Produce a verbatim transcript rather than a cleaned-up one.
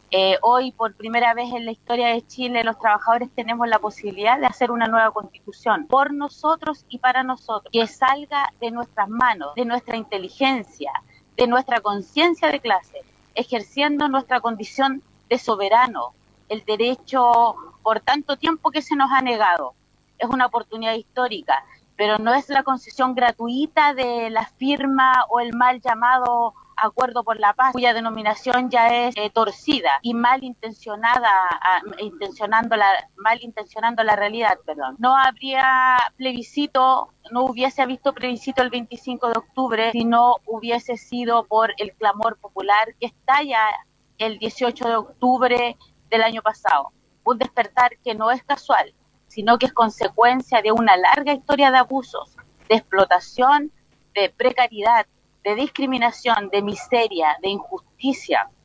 Eh, hoy, por primera vez en la historia de Chile, los trabajadores tenemos la posibilidad de hacer una nueva constitución por nosotros y para nosotros, que salga de nuestras manos, de nuestra inteligencia, de nuestra conciencia de clase, ejerciendo nuestra condición de soberano, el derecho por tanto tiempo que se nos ha negado. Es una oportunidad histórica, pero no es la concesión gratuita de la firma o el mal llamado Acuerdo por la Paz, cuya denominación ya es eh, torcida y malintencionada, uh, intencionando la, malintencionando la realidad, perdón. No habría plebiscito, no hubiese visto plebiscito el veinticinco de octubre si no hubiese sido por el clamor popular que estalla el dieciocho de octubre del año pasado. Un despertar que no es casual, sino que es consecuencia de una larga historia de abusos, de explotación, de precariedad, de discriminación, de miseria, de injusticia,